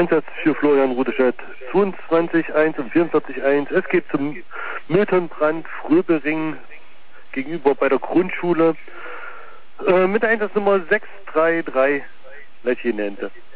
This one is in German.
Einsatz für Florian Rudeschett 22.1 und 44.1. Es geht zum Mülltonnenbrand Fröbering gegenüber bei der Grundschule mit der Einsatznummer 633 Leichenente.